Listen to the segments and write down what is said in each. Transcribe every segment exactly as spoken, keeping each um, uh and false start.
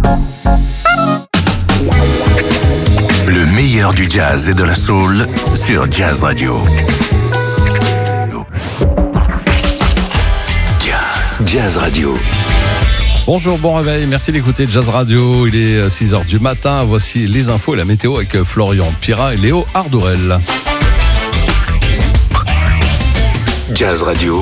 Le meilleur du jazz et de la soul sur Jazz Radio. Jazz, Jazz Radio. Bonjour, bon réveil, merci d'écouter Jazz Radio. Il est six heures du matin. Voici les infos et la météo avec Florian Pirat et Léo Ardourel. Jazz Radio.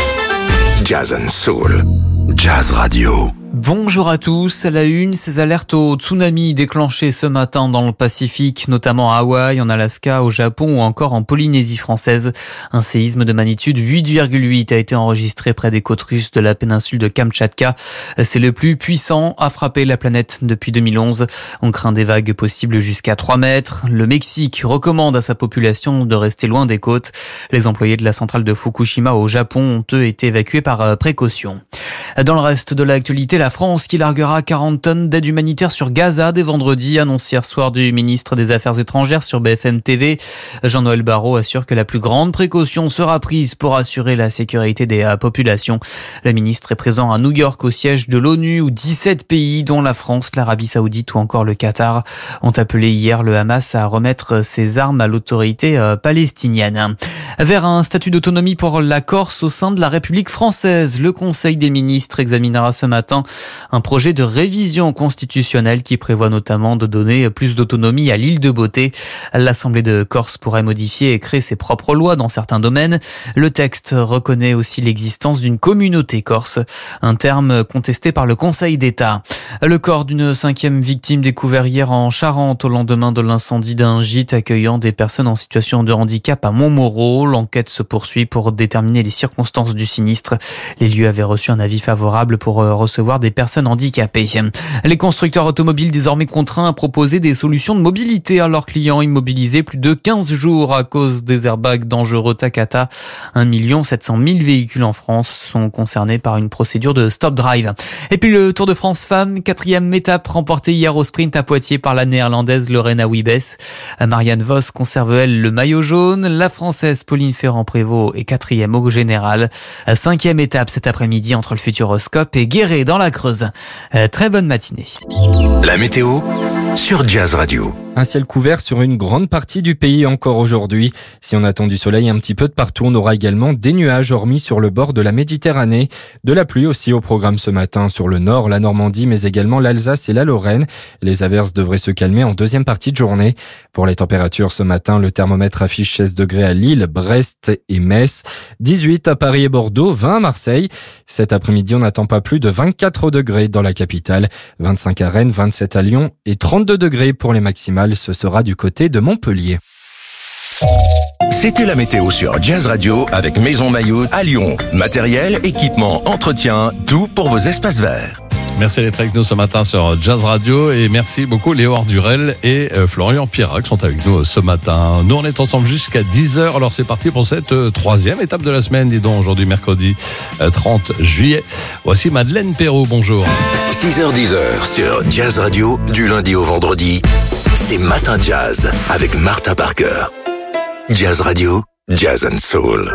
Jazz and Soul. Jazz Radio. Bonjour à tous. À la une, ces alertes au tsunami déclenchées ce matin dans le Pacifique, notamment à Hawaï, en Alaska, au Japon ou encore en Polynésie française. Un séisme de magnitude huit virgule huit a été enregistré près des côtes russes de la péninsule de Kamtchatka. C'est le plus puissant à frapper la planète depuis deux mille onze. On craint des vagues possibles jusqu'à trois mètres. Le Mexique recommande à sa population de rester loin des côtes. Les employés de la centrale de Fukushima au Japon ont eux été évacués par précaution. Dans le reste de l'actualité, la France qui larguera quarante tonnes d'aide humanitaire sur Gaza dès vendredi, annonce hier soir du ministre des Affaires étrangères sur B F M T V. Jean-Noël Barrot assure que la plus grande précaution sera prise pour assurer la sécurité des populations. Le ministre est présent à New York au siège de l'ONU où dix-sept pays, dont la France, l'Arabie Saoudite ou encore le Qatar, ont appelé hier le Hamas à remettre ses armes à l'autorité palestinienne. Vers un statut d'autonomie pour la Corse au sein de la République française, le Conseil des ministres examinera ce matin un projet de révision constitutionnelle qui prévoit notamment de donner plus d'autonomie à l'île de Beauté. L'Assemblée de Corse pourrait modifier et créer ses propres lois dans certains domaines. Le texte reconnaît aussi l'existence d'une communauté corse, un terme contesté par le Conseil d'État. Le corps d'une cinquième victime découvert hier en Charente au lendemain de l'incendie d'un gîte accueillant des personnes en situation de handicap à Montmoreau. L'enquête se poursuit pour déterminer les circonstances du sinistre. Les lieux avaient reçu un avis favorable pour recevoir des personnes handicapées. Les constructeurs automobiles désormais contraints à proposer des solutions de mobilité à leurs clients immobilisés plus de quinze jours à cause des airbags dangereux Takata. un million sept cent mille véhicules en France sont concernés par une procédure de stop drive. Et puis le Tour de France femmes, quatrième étape remportée hier au sprint à Poitiers par la néerlandaise Lorena Wiebes. Marianne Vos conserve elle le maillot jaune. La française Pauline Ferrand-Prévot est quatrième au général. Cinquième étape cet après-midi entre le Futuroscope et Guéret dans la Creuse. Euh, très bonne matinée. La météo sur Jazz Radio. Un ciel couvert sur une grande partie du pays encore aujourd'hui. Si on attend du soleil un petit peu de partout, on aura également des nuages hormis sur le bord de la Méditerranée. De la pluie aussi au programme ce matin sur le nord, la Normandie, mais également l'Alsace et la Lorraine. Les averses devraient se calmer en deuxième partie de journée. Pour les températures ce matin, le thermomètre affiche seize degrés à Lille, Brest et Metz, dix-huit à Paris et Bordeaux, vingt à Marseille. Cet après-midi, on n'attend pas plus de vingt-quatre degrés dans la capitale, vingt-cinq à Rennes, vingt-sept à Lyon et trente-deux degrés pour les maximales. Ce sera du côté de Montpellier. C'était la météo sur Jazz Radio avec Maison Maillot à Lyon. Matériel, équipement, entretien, tout pour vos espaces verts. Merci d'être avec nous ce matin sur Jazz Radio et merci beaucoup Léo Ardurel et euh, Florian Pirat qui sont avec nous ce matin. Nous on est ensemble jusqu'à dix heures, alors c'est parti pour cette euh, troisième étape de la semaine, dis donc, aujourd'hui mercredi euh, trente juillet. Voici Madeleine Perrault, bonjour. six heures dix sur Jazz Radio, du lundi au vendredi, c'est Matin Jazz avec Martha Parker. Jazz Radio, Jazz and Soul.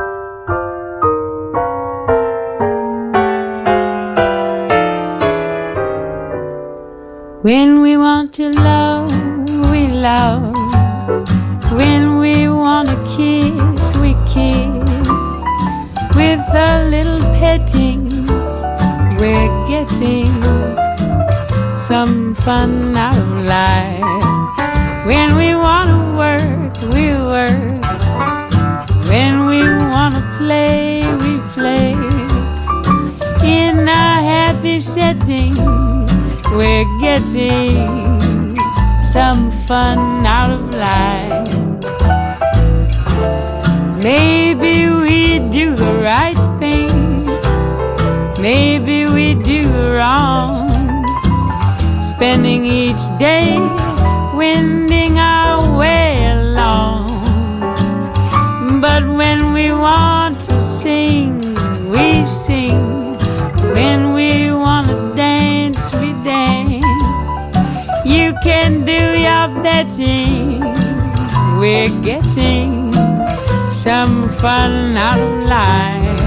When we want to love, we love. When we want to kiss, we kiss. With a little petting, we're getting some fun out of life. When we want to work, we work. When we want to play, we play. In a happy setting, we're getting some fun out of life. Maybe we do the right thing, maybe we do wrong, spending each day wending our way along. But when we want to sing, we sing. When we want to dance, we dance. You can do your betting. We're getting some fun out of life.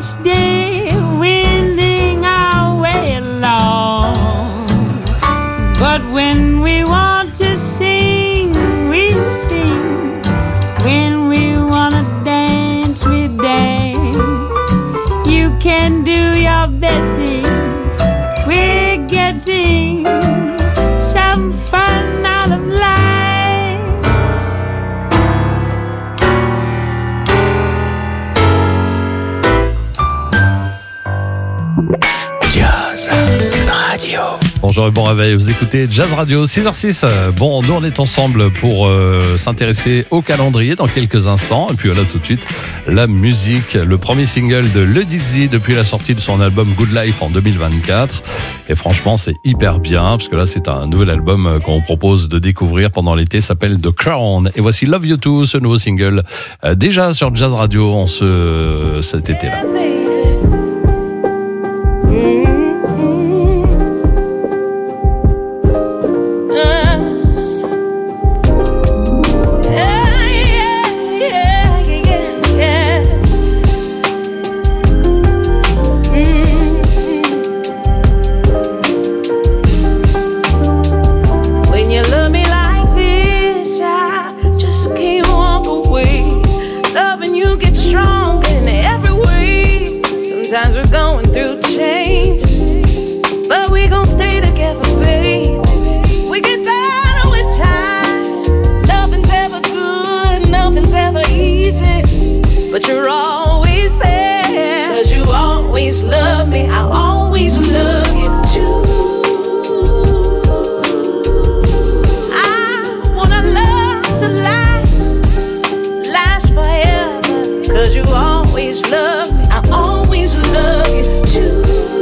each day, wending our way along. But when we want to sing, we sing. When we want to dance, we dance. You can do your betting. We're getting some fun out of life. Jazz Radio. Bonjour et bon réveil, vous écoutez Jazz Radio, six heures six. Bon, nous on est ensemble pour euh, s'intéresser au calendrier dans quelques instants. Et puis voilà tout de suite, la musique, le premier single de Le Dizzy depuis la sortie de son album Good Life en deux mille vingt-quatre. Et franchement, c'est hyper bien, parce que là c'est un nouvel album qu'on propose de découvrir pendant l'été, s'appelle The Crown. Et voici Love You Too, ce nouveau single, euh, déjà sur Jazz Radio en ce, cet été-là. Sometimes we're going through changes, but we gon' stay together, baby. We get better with time. Nothing's ever good, nothing's ever easy, but you're always there. Cause you always love me, I always love you too. I wanna love to last, last forever. Cause you always love me, I always love you too.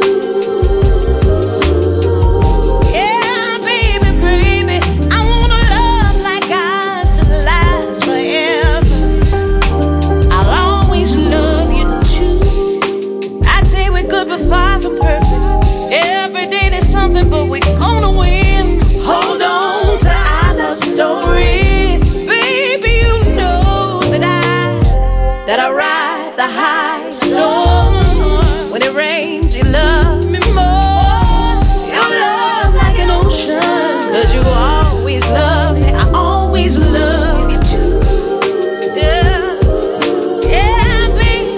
Yeah, baby, baby, I wanna love like ours to last forever. I'll always love you too. I'd say we're good but far from perfect. Every day there's something, but we're gonna win. Hold on to our love story, baby. You know that I, that I ride the high storm. When it rains, you love me more. You love like an ocean. Cause you always love me, I always love you too. Yeah, yeah, baby.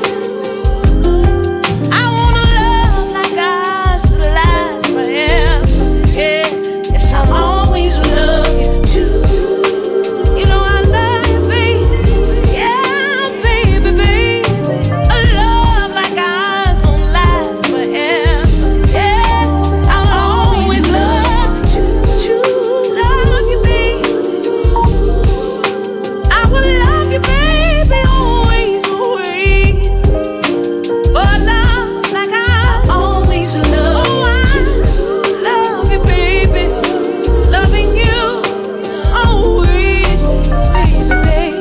I wanna love like ours to last forever. Yeah, yes, I'll always love you too. You know I love you, baby. Yeah, baby, baby. A love like ours gon' last forever. Yeah, I'll always love you too. Love you, baby. I will love you, baby, always, always. For love like I always love you. Love you, baby. Loving you always, baby, baby.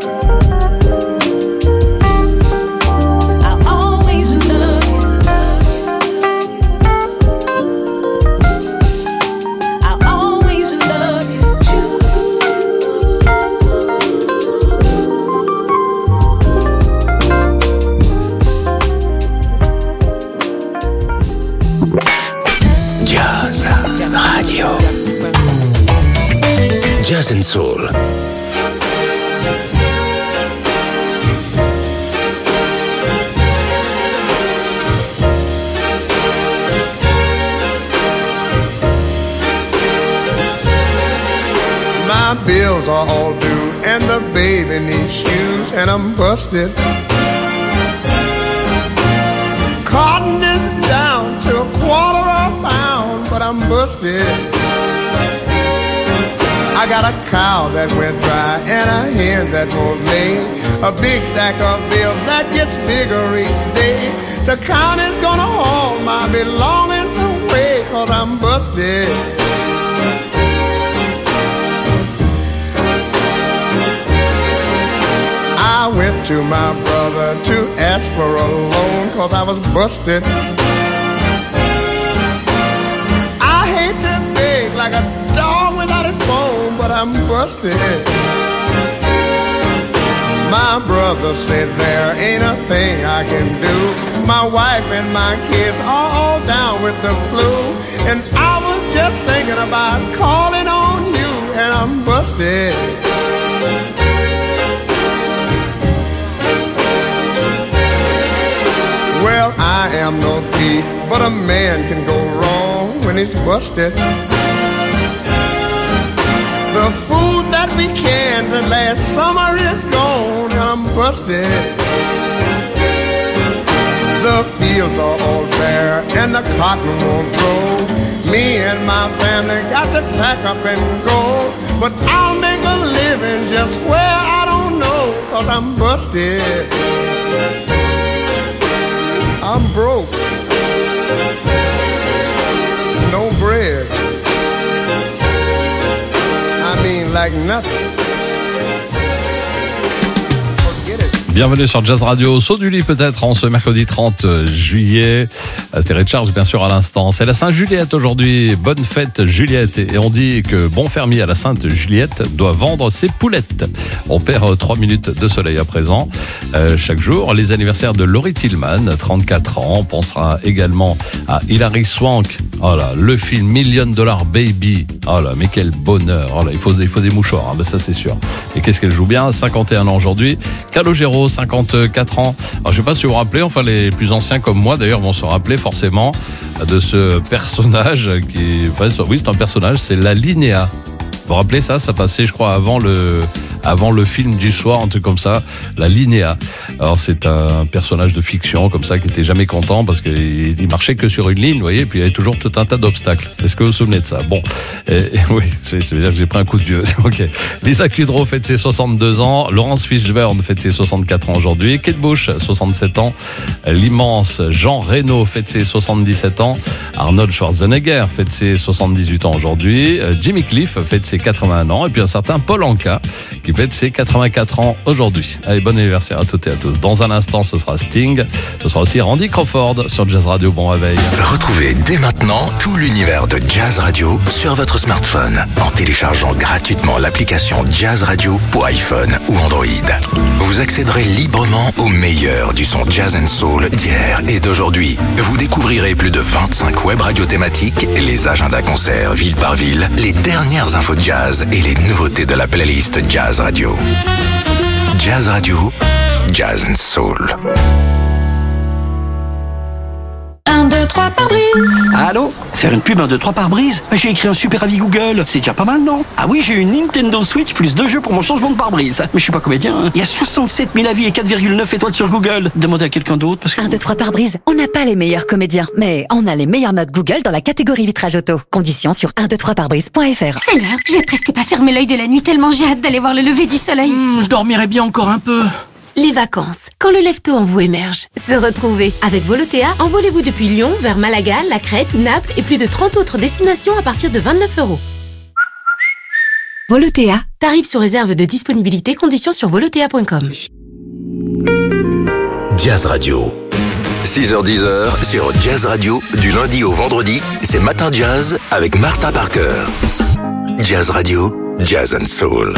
I'll always love you. I'll always love you too. Jazz Radio. Jazz and Soul. My bills are all due, and the baby needs shoes, and I'm busted. Cotton is down to a quarter of a pound, but I'm busted. I got a cow that went dry and a hen that won't lay. A big stack of bills that gets bigger each day. The county's gonna haul my belongings away, cause I'm busted. I went to my brother to ask for a loan, cause I was busted. I hate to beg like a dog without his bone, but I'm busted. My my brother said there ain't a thing I can do. My wife and my kids are all down with the flu. And I was just thinking about calling on you, and I'm busted. Well, I am no thief, but a man can go wrong when he's busted. The food that we canned last summer is gone, and I'm busted. The fields are all bare, and the cotton won't grow. Me and my family got to pack up and go. But I'll make a living just where I don't know, 'cause I'm busted. I'm broke. No bread. I mean, like nothing. Forget it. Bienvenue sur Jazz Radio, saut du lit peut-être en ce mercredi trente juillet. C'était Richards bien sûr à l'instant. C'est la Sainte-Juliette aujourd'hui, bonne fête Juliette. Et on dit que bon fermier à la Sainte-Juliette doit vendre ses poulettes. On perd trois minutes de soleil à présent. Euh, chaque jour, les anniversaires de Laurie Tillman, trente-quatre ans. On pensera également à Hilary Swank. Oh là, le film Million Dollar Baby. Oh là, mais quel bonheur. Oh là, il faut, il faut des mouchoirs, hein, ben ça c'est sûr. Et qu'est-ce qu'elle joue bien, cinquante et un ans aujourd'hui. Calogero, cinquante-quatre ans. Alors je sais pas si vous vous rappelez, enfin les plus anciens comme moi d'ailleurs vont se rappeler forcément de ce personnage qui, enfin, oui c'est un personnage, c'est la Linéa. Vous vous rappelez ça, ça passait je crois avant le avant le film du soir, un truc comme ça, la Linéa. Alors c'est un personnage de fiction comme ça qui était jamais content parce qu'il il marchait que sur une ligne, vous voyez, et puis il y avait toujours tout un tas d'obstacles. Est-ce que vous vous souvenez de ça? Bon, et, et oui, c'est, c'est dire que j'ai pris un coup de vieux. Ok. Lisa Kudrow fête ses soixante-deux ans, Laurence Fishburne fête ses soixante-quatre ans aujourd'hui, Kate Bush soixante-sept ans, l'immense Jean Reno fête ses soixante-dix-sept ans, Arnold Schwarzenegger fête ses soixante-dix-huit ans aujourd'hui, Jimmy Cliff fête ses quatre-vingt-un ans, et puis un certain Paul Anka qui fête ses quatre-vingt-quatre ans aujourd'hui. Allez, bon anniversaire à toutes et à tous. Dans un instant, ce sera Sting. Ce sera aussi Randy Crawford sur Jazz Radio. Bon réveil. Retrouvez dès maintenant tout l'univers de Jazz Radio sur votre smartphone en téléchargeant gratuitement l'application Jazz Radio pour iPhone ou Android. Vous accéderez librement au meilleur du son jazz and soul d'hier et d'aujourd'hui. Vous découvrirez plus de vingt-cinq web radios thématiques, les agendas concerts ville par ville, les dernières infos jazz et les nouveautés de la playlist Jazz Radio. Jazz Radio, Jazz and Soul. un, deux, trois par brise. Allô? Faire une pub un, deux, trois par brise? J'ai écrit un super avis Google. C'est déjà pas mal, non? Ah oui, j'ai eu une Nintendo Switch plus deux jeux pour mon changement de pare-brise. Mais je suis pas comédien, hein. Il y a soixante-sept mille avis et quatre virgule neuf étoiles sur Google. Demandez à quelqu'un d'autre parce que... un, deux, trois par brise. On n'a pas les meilleurs comédiens, mais on a les meilleures notes Google dans la catégorie vitrage auto. Conditions sur un, deux, trois par brise point f r. C'est l'heure. J'ai presque pas fermé l'œil de la nuit tellement j'ai hâte d'aller voir le lever du soleil. Mmh, je dormirais bien encore un peu. Les vacances, quand le lève-tôt en vous émerge. Se retrouver. Avec Volotea, envolez-vous depuis Lyon vers Malaga, la Crète, Naples et plus de trente autres destinations à partir de vingt-neuf euros. Volotea. Tarif sous réserve de disponibilité, conditions sur volotea point com. Jazz Radio. six heures dix sur Jazz Radio, du lundi au vendredi, c'est Matin Jazz avec Martha Parker. Jazz Radio, Jazz and Soul.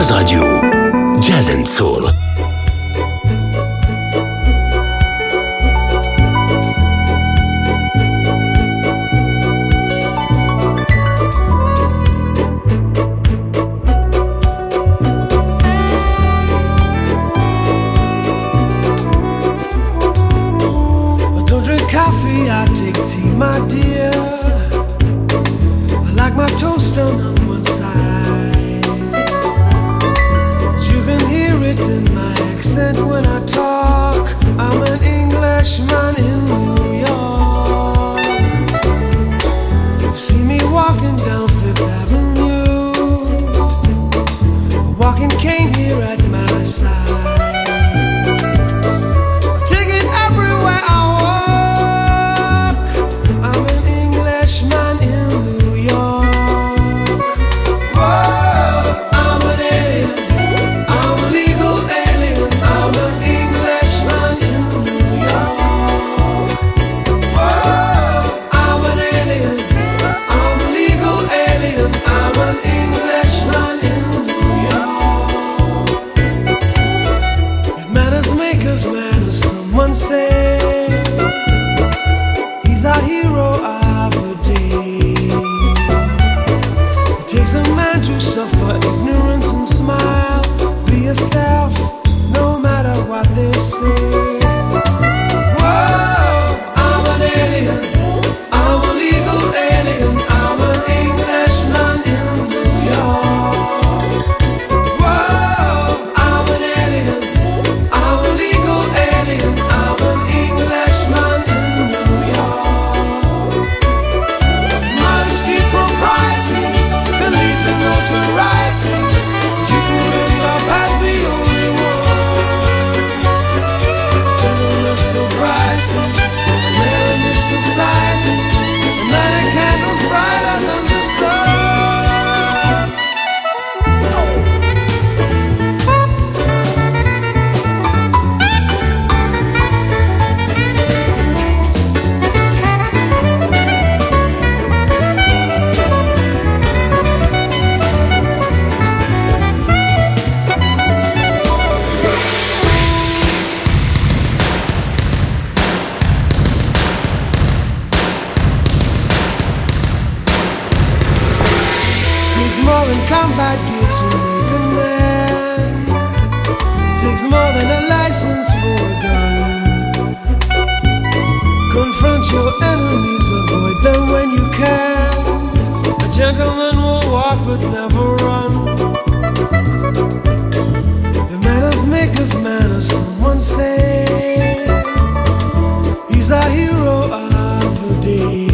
Jazz Radio, Jazz and Soul. I take tea, my dear. I like my toast done on one side. But you can hear it in my accent when I talk. I'm an Englishman in New York. You see me walking down Fifth Avenue, a walking cane here at my side. Take it everywhere I say he's a hero of the day. It takes a man to suffer ignorance and smile. Be yourself, no matter what they say. Whoa, I'm an alien, I'm a legal alien, I'm an Englishman in New York. Whoa, I'm an alien, I'm a legal alien, I'm an Englishman in New York. Modesty, propriety, can lead to notoriety. You couldn't love as the only one. Gentleness, sobriety, man in this society. A night of candles brighter than the sun. Takes more than combat gear to make a man. It takes more than a license for a gun. Confront your enemies, avoid them when you can. A gentleman will walk but never run. The manners maketh manners, someone say. He's a hero of the day.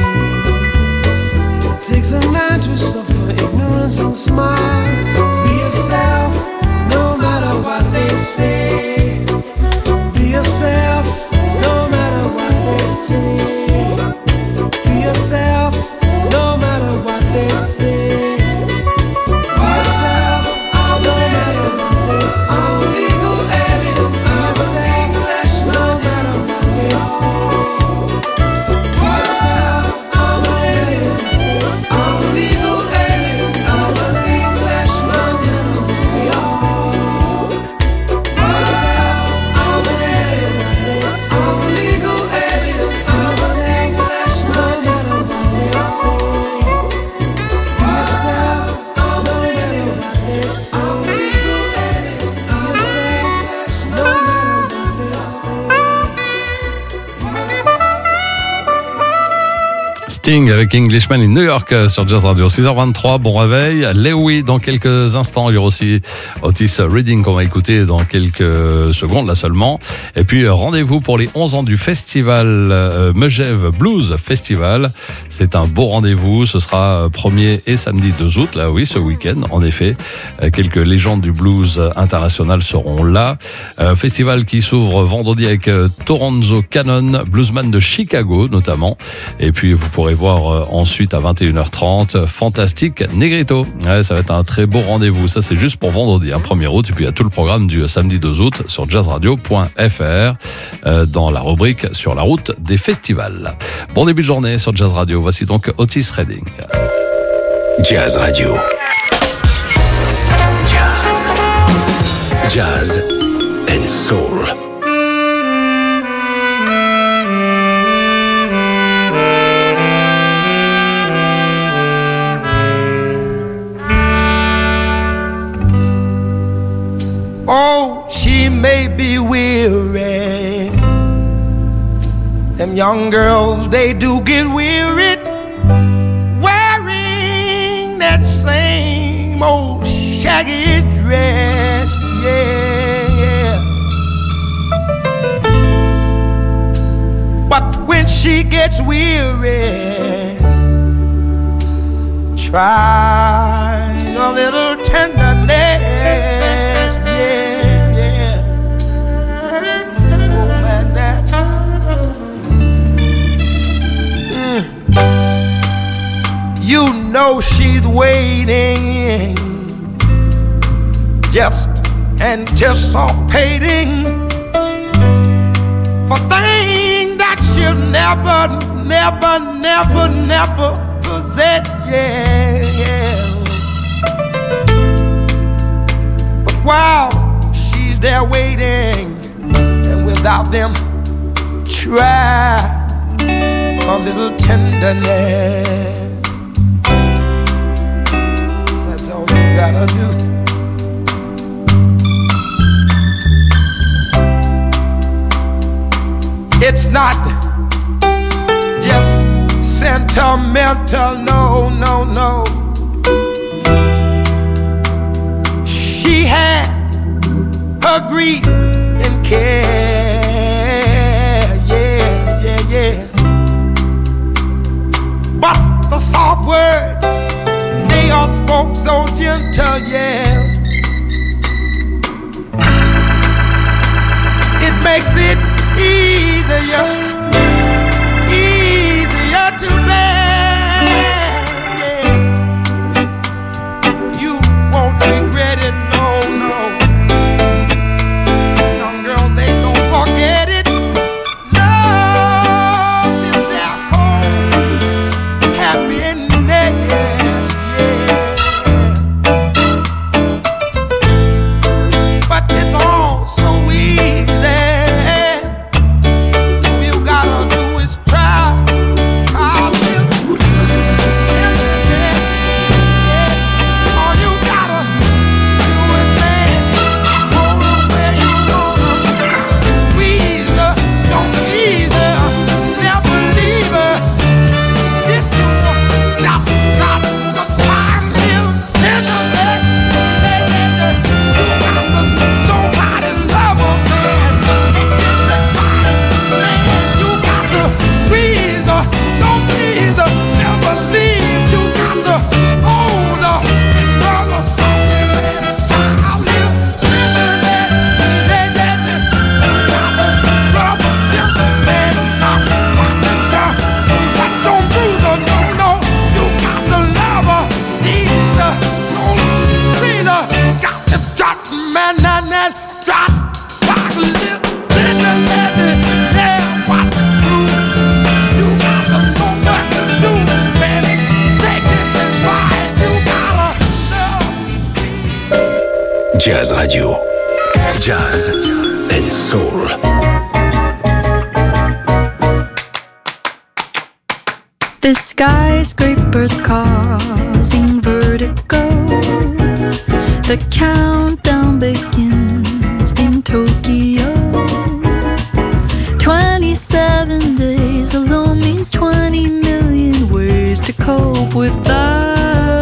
It takes a man to suffer ignorance and smile. Be yourself, no matter what they say. Be yourself, no matter what they say. Be yourself, no matter what they say. Be yourself, no matter what they say. I'm a legal alien, I'm an Englishman, no matter what they say. Be yourself, I'm an alien, I'm a legal alien, I'm an Englishman in New York. Be yourself, I'm an alien, I'm a legal alien, I'm an Englishman, no matter what they say. Be yourself, I'm an alien, I'm a legal alien, be yourself, no matter what they say. Sting avec Englishman in New York sur Jazz Radio. six heures vingt-trois, bon réveil. Lewy dans quelques instants. Il y aura aussi Otis Redding qu'on va écouter dans quelques secondes là seulement. Et puis rendez-vous pour les onze ans du festival euh, Megève Blues Festival. C'est un beau rendez-vous. Ce sera premier et samedi deux août. Là oui, ce week-end. En effet, euh, quelques légendes du blues international seront là. Euh, festival qui s'ouvre vendredi avec euh, Toronzo Cannon, bluesman de Chicago notamment. Et puis vous pourrez voir euh, ensuite à vingt et une heures trente Fantastic Negrito. Ouais, ça va être un très beau rendez-vous. Ça c'est juste pour vendredi, hein, premier août. Et puis il y a tout le programme du samedi deux août sur jazz radio point f r euh, dans la rubrique sur la route des festivals. Bon début de journée sur Jazz Radio. Voici donc Otis Redding. Jazz Radio. Jazz. Jazz and Soul. Oh, she may be weary. Them young girls, they do get wearied wearing that same old shaggy dress. Yeah, yeah. But when she gets weary, try a little tenderness. Yeah, yeah. Oh, man, that. Mm. You know she's waiting, just anticipating for things that she'll never, never, never, never possess. Yeah, yeah. But while she's there waiting, and without them, try a little tenderness. That's all you gotta do. It's not just sentimental, no, no, no. She has her grief and care, yeah, yeah, yeah. But the soft words, they are spoke so gentle, yeah. It makes it easier, easier to bear, yeah. You won't regret it, no, no. Young girls, they don't forget it. Love is their home, happiness, yeah. But it's all so easy. Jazz Radio. Jazz and Soul. The skyscrapers causing vertigo. The countdown begins in Tokyo. twenty-seven days alone means twenty million ways to cope without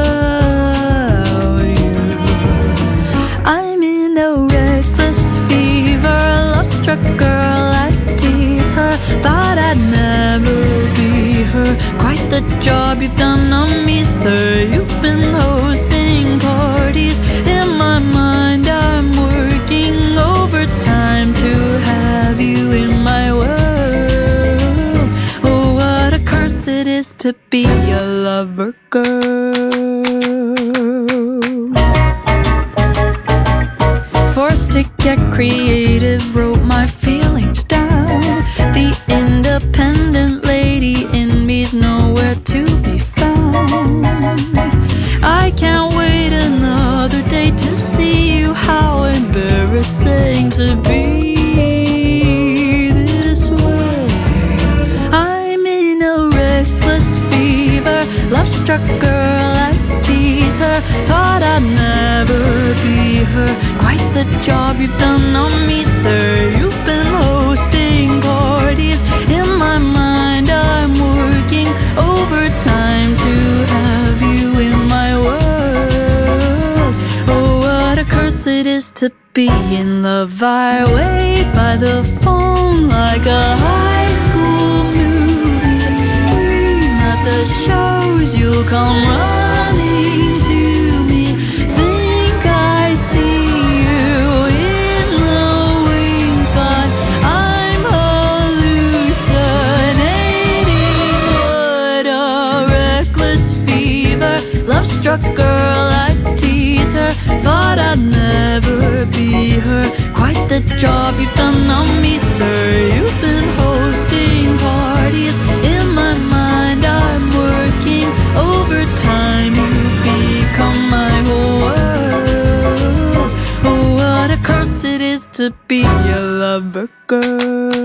you. I'm in a reckless fever, love-struck girl, I tease her. Thought I'd never be her. Quite the job you've done on me, sir. You've been hosting parties. In my mind I'm working overtime to have you in my world. Oh, what a curse it is to be a lover girl. Forced to get creative, wrote my feelings down. The independent lady in me's nowhere to be found. I can't wait another day to see you. How embarrassing. never saying to be this way. I'm in a reckless fever, love-struck girl, I tease her. Thought I'd never be her. Quite the job you've done on me, sir. You've been hosting parties. In my mind I'm working overtime to have you in my world. Oh, what a curse it is to be in love. I wait by the phone like a high school movie. Dream at the shows you'll come running to me. Think I see you in the wings, but I'm hallucinating. What a reckless fever, love-struck girl, I tease her. Thought I'd never be her. Quite the job you've done on me, sir. You've been hosting parties. In my mind I'm working overtime. You've become my whole world. Oh, what a curse it is to be a lover girl.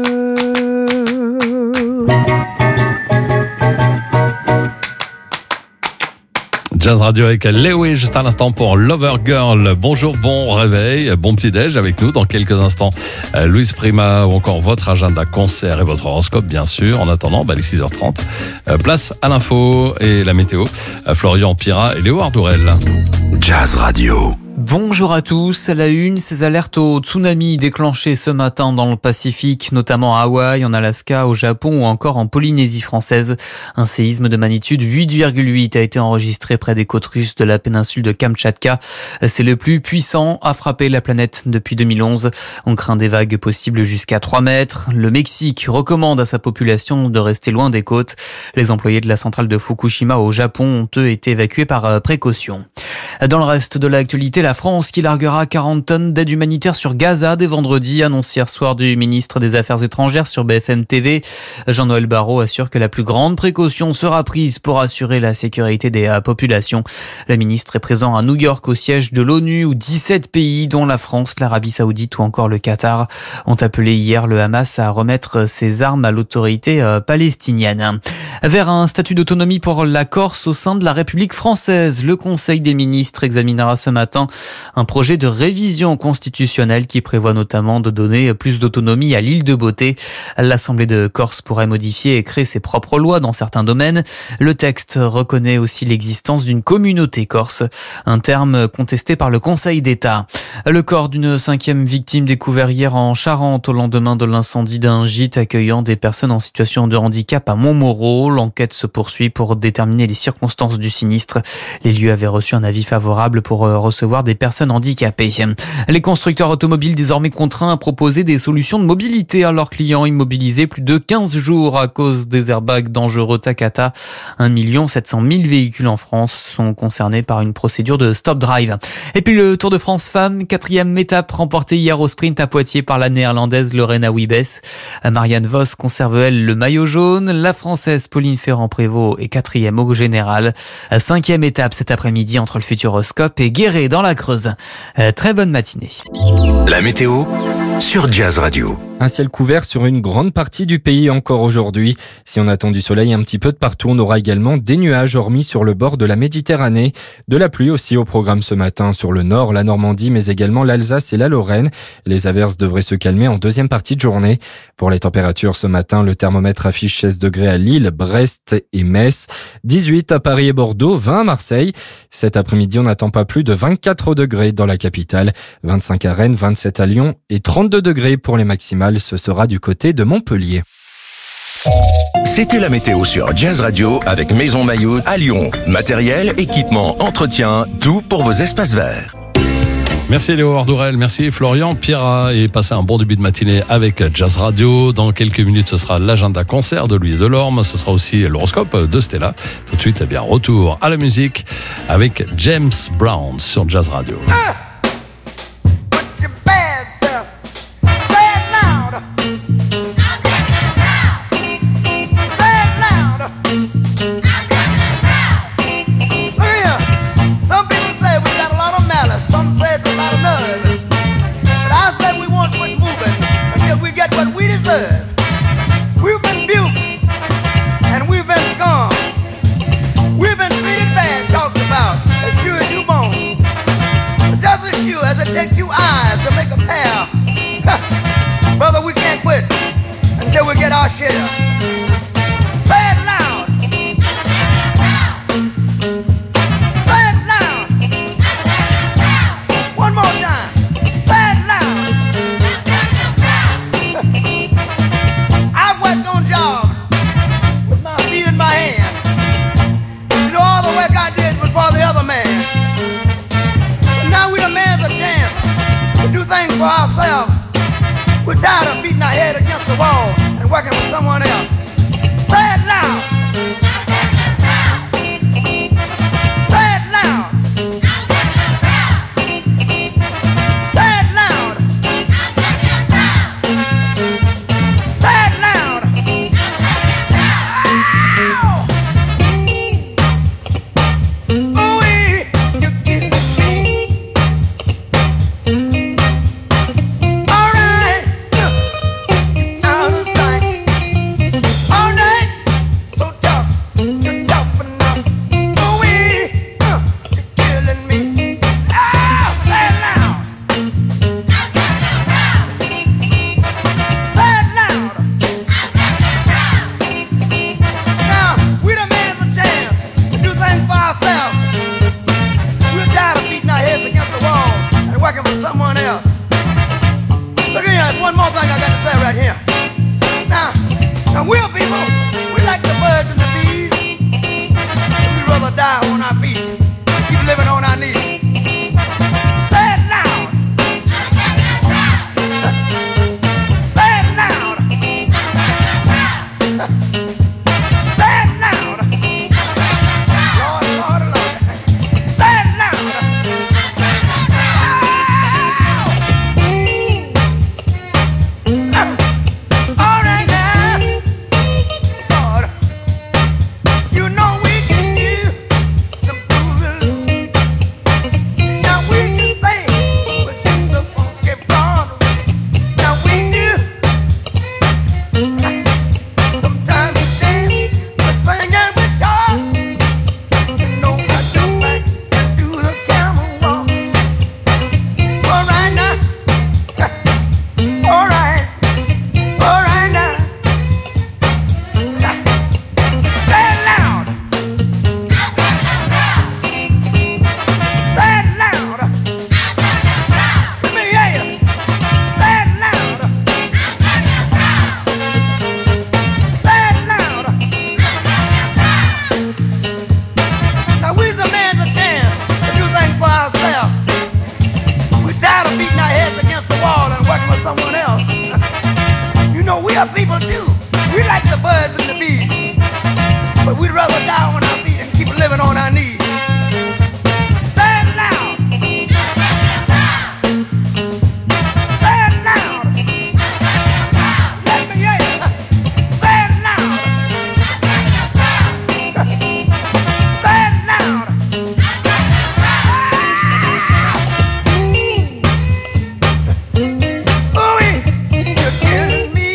Jazz Radio avec Léo, juste à l'instant pour Lover Girl. Bonjour, bon réveil, bon petit-déj avec nous dans quelques instants. Euh, Louise Prima ou encore votre agenda concert et votre horoscope, bien sûr. En attendant, bah, les six heures trente, euh, place à l'info et la météo. Euh, Florian Pira et Léo Ardourel. Jazz Radio. Bonjour à tous. À la une, ces alertes au tsunami déclenchées ce matin dans le Pacifique, notamment à Hawaï, en Alaska, au Japon ou encore en Polynésie française. Un séisme de magnitude huit virgule huit a été enregistré près des côtes russes de la péninsule de Kamtchatka. C'est le plus puissant à frapper la planète depuis deux mille onze. On craint des vagues possibles jusqu'à trois mètres. Le Mexique recommande à sa population de rester loin des côtes. Les employés de la centrale de Fukushima au Japon ont eux été évacués par précaution. Dans le reste de l'actualité, la France qui larguera quarante tonnes d'aide humanitaire sur Gaza dès vendredi, annonce hier soir du ministre des Affaires étrangères sur B F M T V. Jean-Noël Barrot assure que la plus grande précaution sera prise pour assurer la sécurité des populations. Le ministre est présent à New York au siège de l'ONU où dix-sept pays, dont la France, l'Arabie Saoudite ou encore le Qatar, ont appelé hier le Hamas à remettre ses armes à l'autorité palestinienne. Vers un statut d'autonomie pour la Corse au sein de la République française, le Conseil des ministres examinera ce matin un projet de révision constitutionnelle qui prévoit notamment de donner plus d'autonomie à l'île de Beauté. L'Assemblée de Corse pourrait modifier et créer ses propres lois dans certains domaines. Le texte reconnaît aussi l'existence d'une communauté corse, un terme contesté par le Conseil d'État. Le corps d'une cinquième victime découvert hier en Charente au lendemain de l'incendie d'un gîte accueillant des personnes en situation de handicap à Montmoreau. L'enquête se poursuit pour déterminer les circonstances du sinistre. Les lieux avaient reçu un avis favorable pour recevoir des personnes handicapées. Les constructeurs automobiles désormais contraints à proposer des solutions de mobilité à leurs clients immobilisés plus de quinze jours à cause des airbags dangereux Takata. un million sept cent mille véhicules en France sont concernés par une procédure de stop drive. Et puis le Tour de France femmes, quatrième étape remportée hier au sprint à Poitiers par la néerlandaise Lorena Wiebes. Marianne Vos conserve elle le maillot jaune. La française Pauline Ferrand-Prévot est quatrième au général. Cinquième étape cet après-midi entre le Futuroscope et Guéret dans la Creuse. Euh, très bonne matinée. La météo sur Jazz Radio. Un ciel couvert sur une grande partie du pays encore aujourd'hui. Si on attend du soleil un petit peu de partout, on aura également des nuages hormis sur le bord de la Méditerranée. De la pluie aussi au programme ce matin sur le nord, la Normandie, mais également l'Alsace et la Lorraine. Les averses devraient se calmer en deuxième partie de journée. Pour les températures ce matin, le thermomètre affiche seize degrés à Lille, Brest et Metz, dix-huit à Paris et Bordeaux, vingt à Marseille. Cet après-midi, on n'attend pas plus de vingt-quatre degrés dans la capitale, vingt-cinq à Rennes, vingt-sept à Lyon et trente-deux degrés pour les maximales. Ce sera du côté de Montpellier. C'était la météo sur Jazz Radio avec Maison Maillot à Lyon. Matériel, équipement, entretien, tout pour vos espaces verts. Merci Léo Ardourel, merci Florian Pira et passez un bon début de matinée avec Jazz Radio. Dans quelques minutes, ce sera l'agenda concert de Louis Delorme, ce sera aussi l'horoscope de Stella. Tout de suite, eh bien, retour à la musique avec James Brown sur Jazz Radio. Ah! Some people say we got a lot of malice. Some say it's a lot of nerve. But I take two eyes to make a pair. Brother, we can't quit until we get our share. Say it loud. Say it loud. One more time. Say it loud. I've worked on jobs with my feet in my hand. You know, all the work I did was for the other man. But now we demand a chance to do things for ourselves. We're tired of beating our head against the wall and working with someone else. Say it loud. Say it loud. Say it loud. Say it loud. Ooh-wee, you give me. All right. Out of sight. All night. So tough. You're tough enough. Ooh-wee, uh, you're killing me. Ah, say it loud. Say it loud. Now, we demand a chance to do things for ourselves. We're tired of beating our heads against the wall and working for someone else. Look here, there's one more thing I got to say right here. Now, now we're people, we like the birds and the bees. We'd rather die on our feet than keep living on our knees. Say it loud. Say it loud. Say it loud. Lord, Lord, Lord. Say it loud. All right now, Lord, you know we can do the grooving. Now we can say we do the funky part. Now we do. Sometimes we dance, we sing and we talk. You know I jump back and do the camel walk. All right now. All right. All right now. Say it loud. Say it loud. Let me hear you. Say it loud. Say it loud. Now we demand a chance to do things for ourselves. We're tired of beating our heads against the wall and working with someone else. You know, we are people too. We like the birds and the bees. But we'd rather die on our feet and keep living on our knees. Say it loud. Say it loud. Let me hear you. Say it loud. Say it loud. Ooh-wee, you're killing me.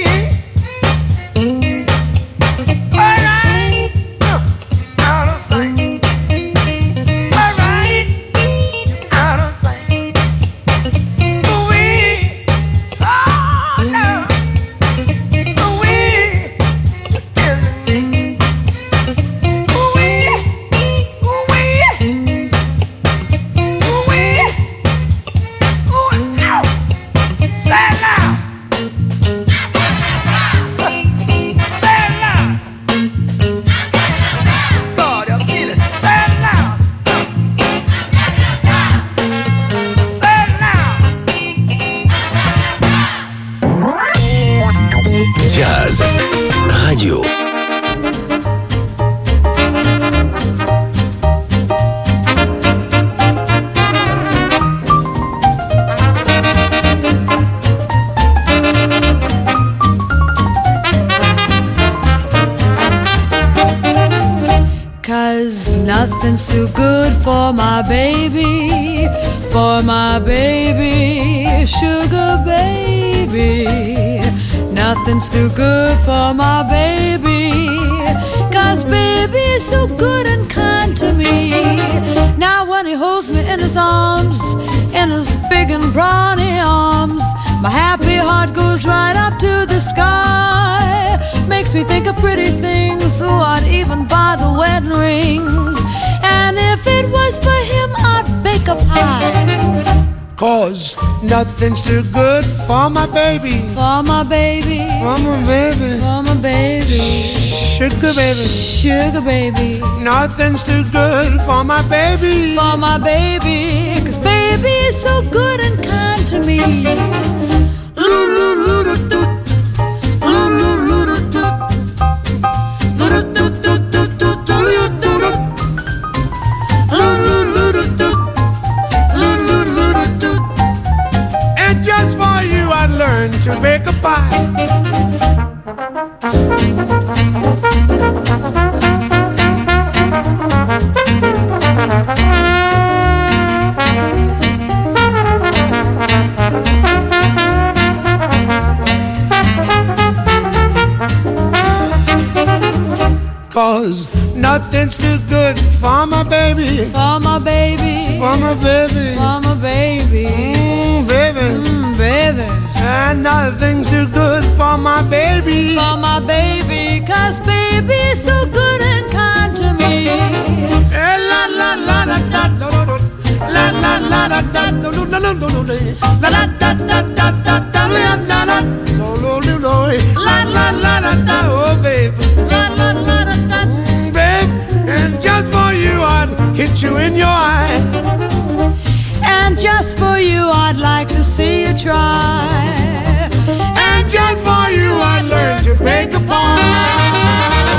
All right, uh, out of sight. All right, out of sight. Ooh-wee, oh no. Ooh-wee, you're killing me. Ooh-wee, ooh-wee, ooh-wee, ooh, ow. Say it loud. Say it loud. God, you feel it. Say it loud. Say it loud. Jazz Radio. Cause nothing's too good for my baby, for my baby, sugar baby. Nothing's too good for my baby, cause baby's so good and kind to me. Now when he holds me in his arms in his big and brawny arms. My happy heart goes right up to the sky. Makes me think of pretty things, so I'd even buy the wedding rings. And if it was for him, I'd bake a pie. Cause nothing's too good for my baby. For my baby. For my baby. For my baby. Sugar baby. Sugar baby. Nothing's too good for my baby. For my baby. Cause baby is so good and kind to me. And just for you I learned to bake a pie. Cause nothing's too good for my baby. For my baby. For my baby. For my baby. Mm, baby. Mm, baby. And nothing's too good for my baby. For my baby. Cause baby is so good and kind to me. Eh, la la la la da da da. La la la la da no no no no no no. La la da da da da da la la la. No no no no. La la la la da oh babe. La la la la da. Mm, babe, and just for you I'd hit you in your eye. And just for you I'd like to see you try. And just for you I'd learn to bake a pie.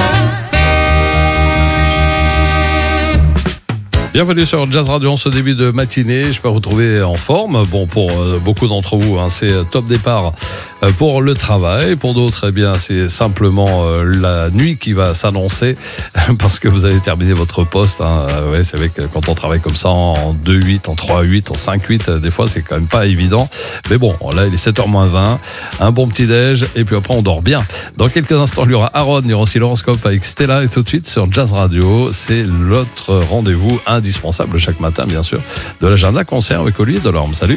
Bienvenue sur Jazz Radio en ce début de matinée. Je peux vous trouver en forme. Bon, pour euh, beaucoup d'entre vous, hein, c'est top départ euh, pour le travail. Pour d'autres, eh bien, c'est simplement euh, la nuit qui va s'annoncer parce que vous avez terminé votre poste. Hein. Euh, ouais, c'est vrai que quand on travaille comme ça en deux huit, en trois huit, en cinq huit, euh, des fois, c'est quand même pas évident. Mais bon, là, il est sept heures moins vingt. Un bon petit déj et puis après, on dort bien. Dans quelques instants, il y aura Aaron, il y aura aussi l'horoscope avec Stella et tout de suite sur Jazz Radio. C'est l'autre rendez-vous indispensable chaque matin, bien sûr, de l'agenda concert avec Olivier Delorme. Salut.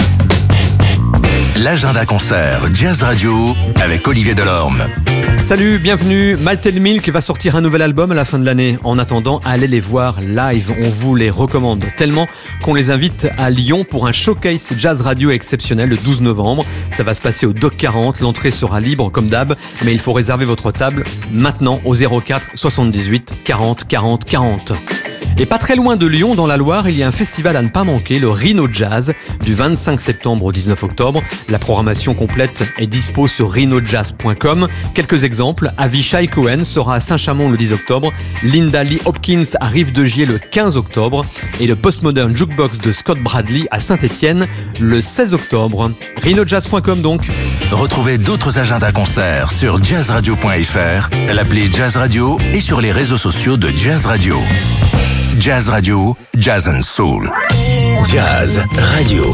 L'agenda concert Jazz Radio avec Olivier Delorme. Salut, bienvenue. Malted Milk va sortir un nouvel album à la fin de l'année. En attendant, allez les voir live. On vous les recommande tellement qu'on les invite à Lyon pour un showcase Jazz Radio exceptionnel le douze novembre. Ça va se passer au Doc quarante. L'entrée sera libre comme d'hab, mais il faut réserver votre table maintenant au zéro quatre soixante-dix-huit quarante quarante quarante. Et pas très loin de Lyon, dans la Loire, il y a un festival à ne pas manquer, le Rhino Jazz, du vingt-cinq septembre au dix-neuf octobre. La programmation complète est dispo sur rhino jazz point com. Quelques exemples, Avishai Cohen sera à Saint-Chamond le dix octobre, Linda Lee Hopkins à Rive-de-Gier le quinze octobre et le Postmodern Jukebox de Scott Bradley à Saint-Étienne le seize octobre. rhino jazz point com donc. Retrouvez d'autres agendas concerts sur jazz radio point f r, l'appli Jazz Radio et sur les réseaux sociaux de Jazz Radio. Jazz Radio, Jazz and Soul. Jazz Radio.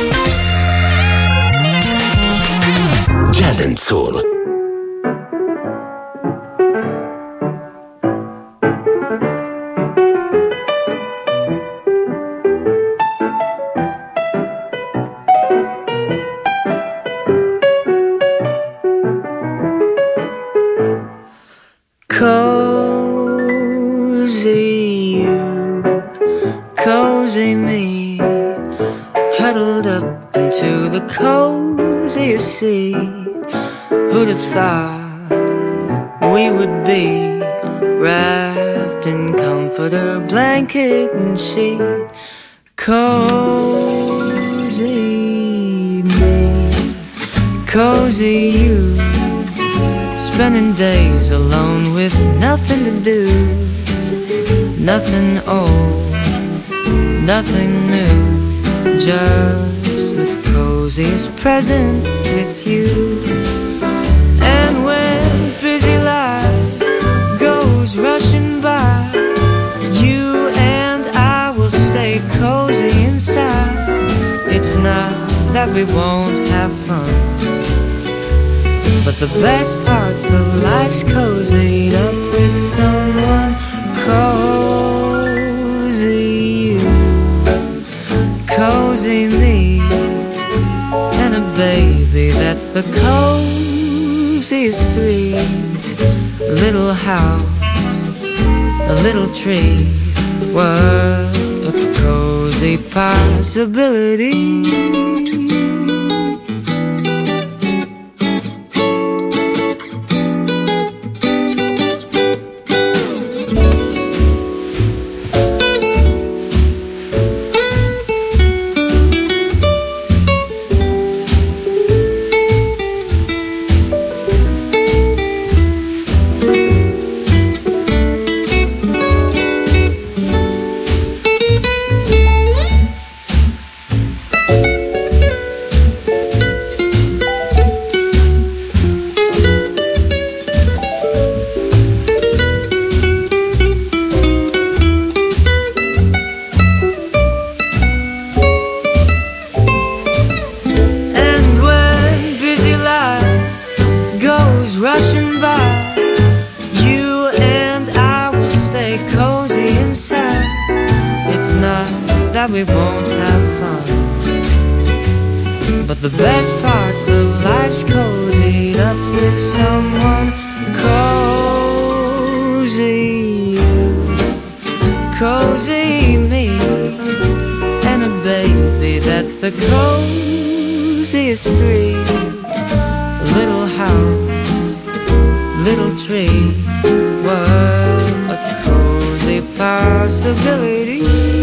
Jazz and Soul. Cozy you, cozy me, cuddled up into the coziest seat. Who'd have thought we would be wrapped in comforter, blanket and sheet? Cozy me, cozy you, spending days alone with nothing to do, nothing old, nothing new, just the coziest present with you. And when busy life goes rushing by, you and I will stay cozy inside. It's not that we won't have fun, but the best parts of life's cozied up with someone cozy you, cozy me. baby, that's the coziest three. Little house, a little tree. What a cozy possibility. We won't have fun, but the best parts of life's cozied up with someone cozy. Cozy me and a baby, that's the coziest three. Little house, little tree. What a cozy possibility.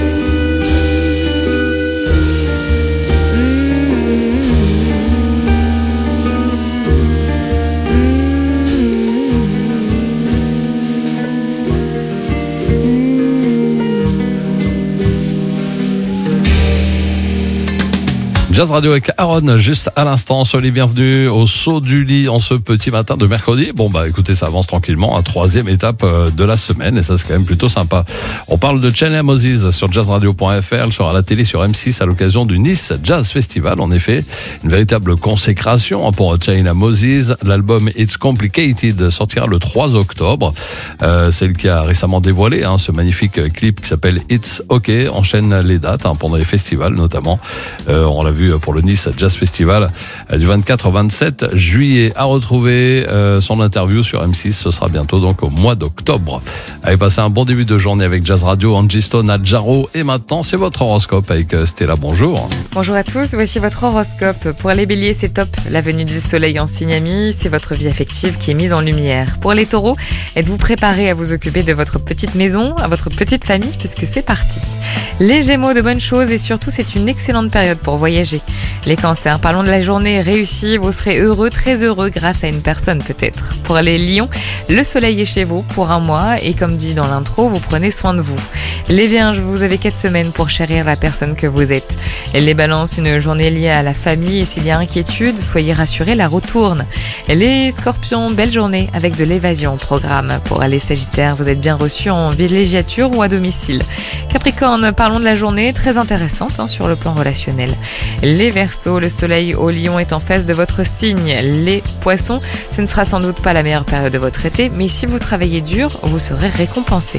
Jazz Radio avec Aaron, juste à l'instant, soyez les bienvenus au saut du lit en ce petit matin de mercredi. Bon bah écoutez, ça avance tranquillement, à troisième étape de la semaine et ça c'est quand même plutôt sympa. On parle de Chania Moses sur jazz radio point f r, elle sera à la télé sur M six à l'occasion du Nice Jazz Festival. En effet, une véritable consécration pour Chania Moses. L'album It's Complicated sortira le trois octobre. Euh, celle qui a récemment dévoilé hein, ce magnifique clip qui s'appelle It's OK enchaîne les dates hein, pendant les festivals notamment. Euh, on l'a vu pour le Nice Jazz Festival du vingt-quatre au vingt-sept juillet. À retrouver euh, son interview sur M six, ce sera bientôt donc au mois d'octobre. Allez, passez un bon début de journée avec Jazz Radio, Angie Stone, Adjaro. Et maintenant, c'est votre horoscope avec Stella. Bonjour. Bonjour à tous, voici votre horoscope. Pour les béliers, c'est top. La venue du soleil en signe ami, c'est votre vie affective qui est mise en lumière. Pour les taureaux, êtes-vous préparés à vous occuper de votre petite maison, à votre petite famille, puisque c'est parti. Les gémeaux, de bonnes choses et surtout, c'est une excellente période pour voyager. Les cancers, parlons de la journée réussie, vous serez heureux, très heureux grâce à une personne peut-être. Pour les lions, le soleil est chez vous pour un mois et comme dit dans l'intro, vous prenez soin de vous. Les vierges, vous avez quatre semaines pour chérir la personne que vous êtes. Et les balances, une journée liée à la famille et s'il y a inquiétude, soyez rassurés, la roue tourne. Et les scorpions, belle journée avec de l'évasion au programme. Pour les sagittaires, vous êtes bien reçus en villégiature ou à domicile. Capricorne, parlons de la journée, très intéressante hein, sur le plan relationnel. Les Verseaux, le soleil au lion est en face de votre signe. Les poissons, ce ne sera sans doute pas la meilleure période de votre été, mais si vous travaillez dur, vous serez récompensé.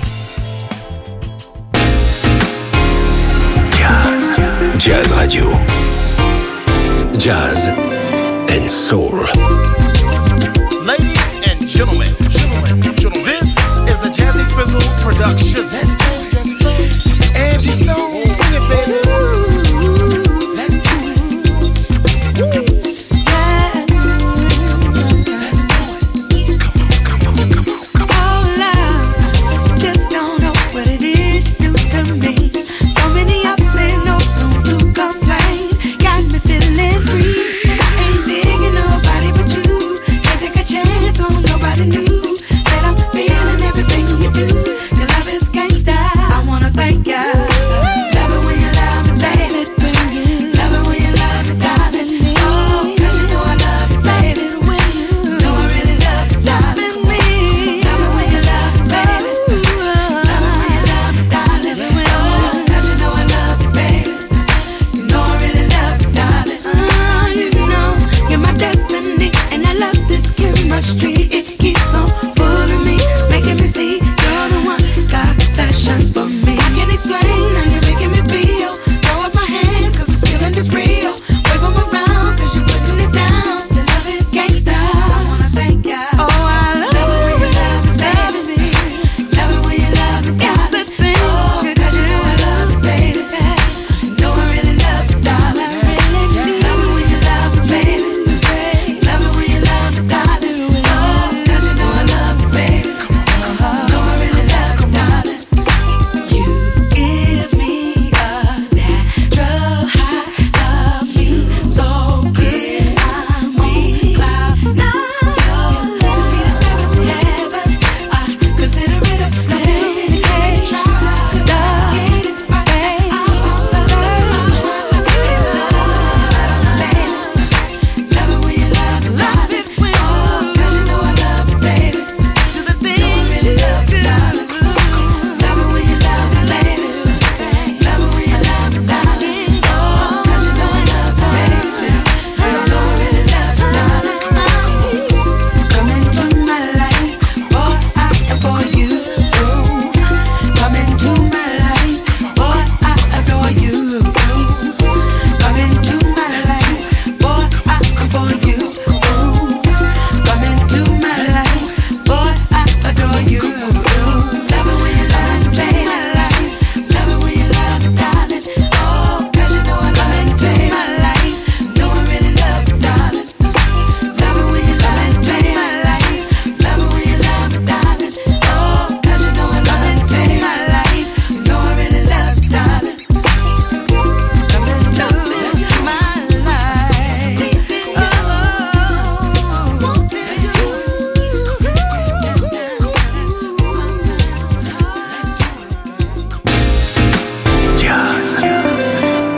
Jazz, Jazz Radio, Jazz and Soul. Ladies and gentlemen, gentlemen, gentlemen, this is a Jazzy Fizzle production. Angie Stone, sing it, baby. Thank you. Love it when you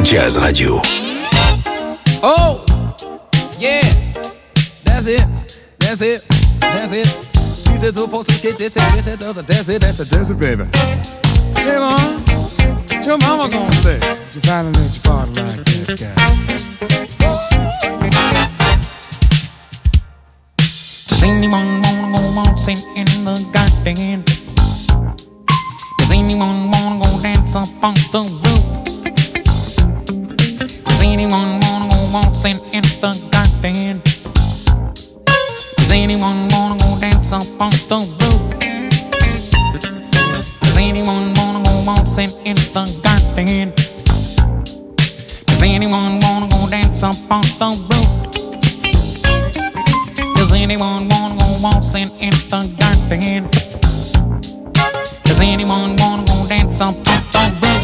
Jazz Radio. Oh, yeah, that's it, that's it, that's it. Two to two, four, two, get it, that's it, that's it, that's it, that's it, baby. Hey, mom, what your mama gonna say? She finally let you party like this guy. Does anyone wanna go waltzing in the garden? Does anyone wanna go dance up on the roof? Does anyone wanna go waltzing in the garden? Does anyone wanna go dance up on the roof? Does anyone wanna go waltzing in the garden? Does anyone wanna go dance up on the roof? Does anyone wanna go waltzing in the garden? Does anyone wanna go dance up on the roof?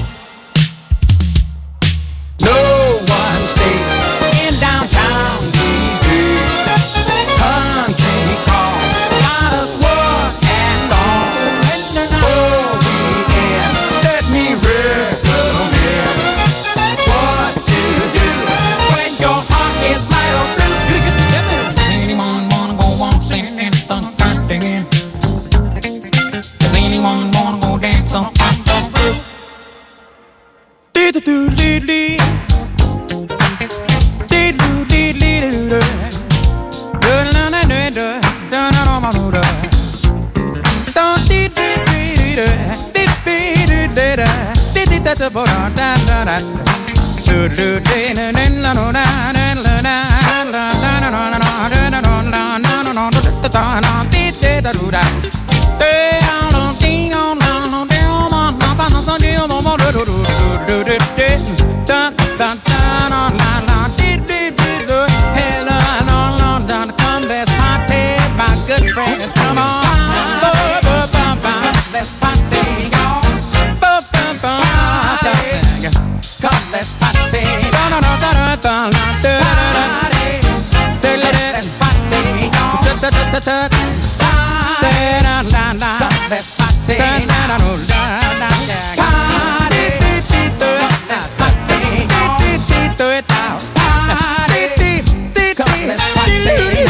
No one stays in downtown these days. Country car got us one and all. Oh, weekend, let me recommend what to do when your heart is light or blue. You get to step in. Does anyone wanna go waltzing in the garden? Does anyone wanna go dance up on the roof? Dee-doo-doo-dee-dee. Dee-doo-dee-dee-doo-doo. Do-la-la-la-la-la. Da-da-da-da-da-da. Da-dee-dee-dee-dee-dee. Dee-dee-dee-dee-dee. Dee-dee-da-da-da-da-da-da. Good friends, come on. Let's party, y'all. Come, let's party. No, no, no, no, no, no, no. Say, let's party, y'all. Say, la, la, la. Come, let's party. Say, la, la, la, la. Party, let's party, y'all. Come, let's party.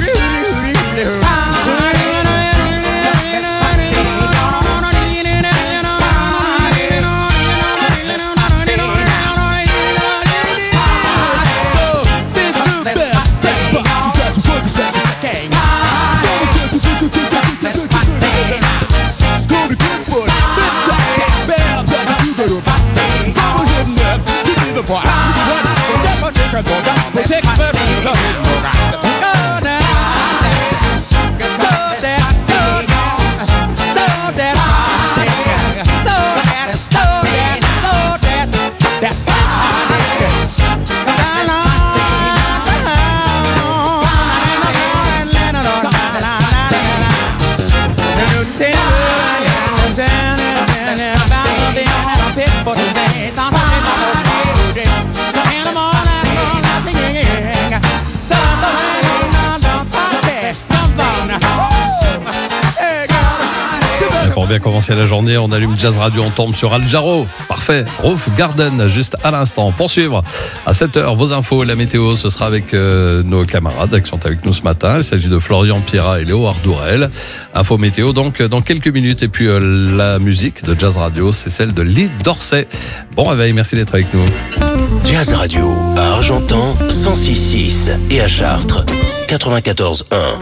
Pour bien commencer la journée, on allume Jazz Radio, on tombe sur Al Jarreau. Parfait. Roof Garden, juste à l'instant. Pour suivre, à sept heures, vos infos, la météo, ce sera avec euh, nos camarades qui sont avec nous ce matin. Il s'agit de Florian Pierrat et Léo Ardourel. Info météo, donc, dans quelques minutes. Et puis, euh, la musique de Jazz Radio, c'est celle de Lee Dorsey. Bon réveil, merci d'être avec nous. Jazz Radio, à Argentan, cent six six et à Chartres, quatre-vingt-quatorze un.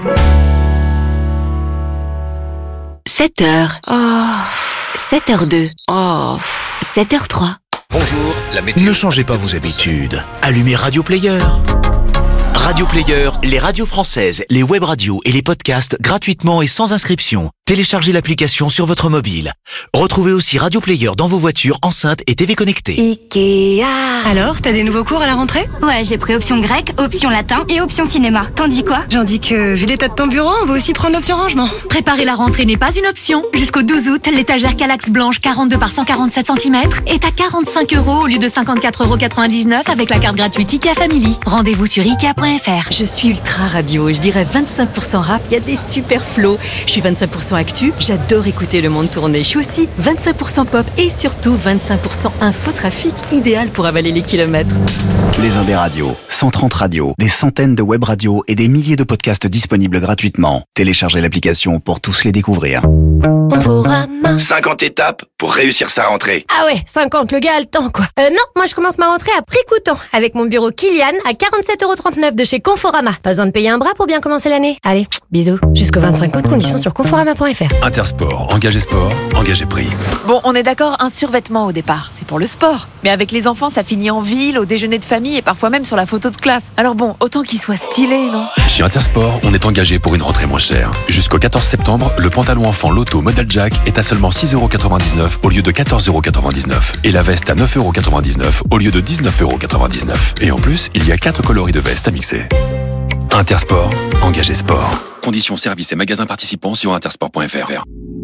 sept heures. Oh. sept heures deux. Oh. sept heures trois. Bonjour, la météo. Ne changez pas vos habitudes. Allumez Radio Player. Radio Player, les radios françaises, les web radios et les podcasts gratuitement et sans inscription. Téléchargez l'application sur votre mobile. Retrouvez aussi Radio Player dans vos voitures, enceintes et T V connectées. Ikea. Alors, t'as des nouveaux cours à la rentrée? Ouais, j'ai pris option grec, option latin et option cinéma. T'en dis quoi? J'en dis que, vu l'état de ton bureau, on va aussi prendre l'option rangement. Préparer la rentrée n'est pas une option. Jusqu'au douze août, l'étagère Calax blanche quarante-deux par cent quarante-sept centimètres est à quarante-cinq euros au lieu de cinquante-quatre euros quatre-vingt-dix-neuf avec la carte gratuite Ikea Family. Rendez-vous sur ikea point f r. Je suis ultra radio et je dirais vingt-cinq pour cent rap. Il y a des super flows. Je suis vingt-cinq pour cent actu, j'adore écouter le monde tourner. Je suis aussi vingt-cinq pour cent pop et surtout vingt-cinq pour cent infotrafic, idéal pour avaler les kilomètres. Les Indés Radios, cent trente radios, des centaines de web radios et des milliers de podcasts disponibles gratuitement. Téléchargez l'application pour tous les découvrir. Conforama. cinquante étapes pour réussir sa rentrée. Ah ouais, cinquante, le gars a le temps quoi. Euh non, moi je commence ma rentrée à prix coûtant avec mon bureau Kilian à quarante-sept euros trente-neuf de chez Conforama. Pas besoin de payer un bras pour bien commencer l'année. Allez, bisous. Jusqu'au vingt-cinq août, conditions sur conforama point f r. Intersport, engagé sport, engagé prix. Bon, on est d'accord, un survêtement au départ, c'est pour le sport. Mais avec les enfants, ça finit en ville, au déjeuner de famille et parfois même sur la photo de classe. Alors bon, autant qu'il soit stylé, non ? Chez Intersport, on est engagé pour une rentrée moins chère. Jusqu'au quatorze septembre, le pantalon enfant Loto modèle Jack est à seulement six euros quatre-vingt-dix-neuf au lieu de quatorze euros quatre-vingt-dix-neuf. Et la veste à neuf euros quatre-vingt-dix-neuf au lieu de dix-neuf euros quatre-vingt-dix-neuf. Et en plus, il y a quatre coloris de veste à mixer. Intersport, engagé sport. Conditions services et magasins participants sur intersport point f r.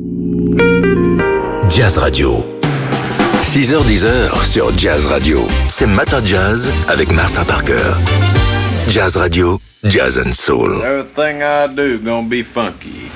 Jazz Radio. six heures dix sur Jazz Radio. C'est Matin Jazz avec Martin Parker. Jazz Radio, Jazz and Soul. Everything I do gonna be funky.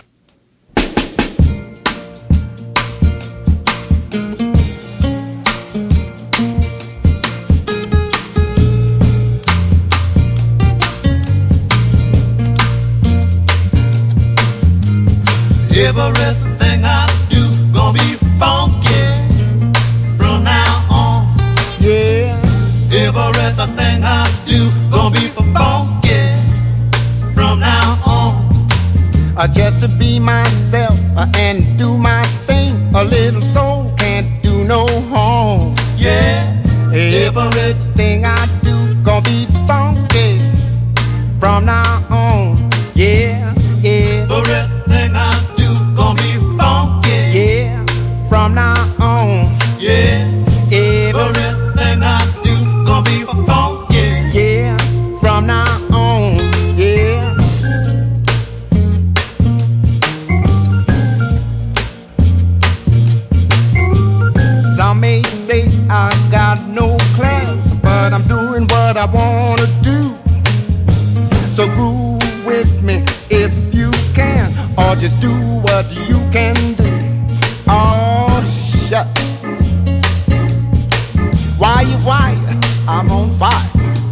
Everything I do gonna be funky from now on. Yeah. Everything I do gonna be funky from now on. Uh, just to be myself uh, and do my thing. A little soul can't do no harm. Yeah. Everything I do gonna be funky from now on. Yeah. Yeah. Everything I do gonna be funky. Yeah, from now on. Yeah, everything I do gonna be funky. Yeah, from now on. Yeah. Some may say I got no class, but I'm doing what I wanna do. So groove with me if you can, or just do what you can do. Oh, shut. Why you why? I'm on fire.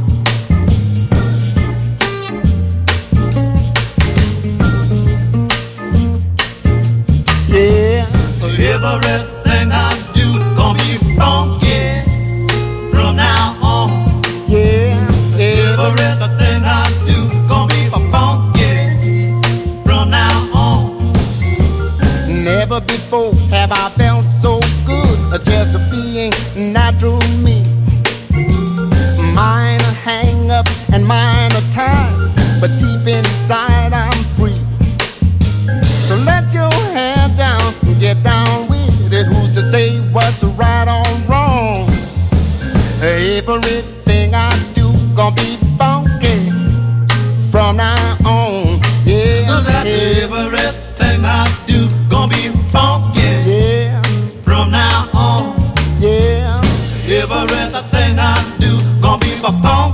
Yeah. Everything I do gonna be funky from now on. Yeah. Everything I do gonna be funky from now on. Never before have I felt so good, uh, just being natural me. Minor hang up and minor ties, but deep inside I'm free. So let your head down and get down with it. Who's to say what's right or wrong? Everything I do gonna be funky from now on. Yeah, everything I do gonna be funky. Yeah, from now on. Yeah, everything I do gonna be funky.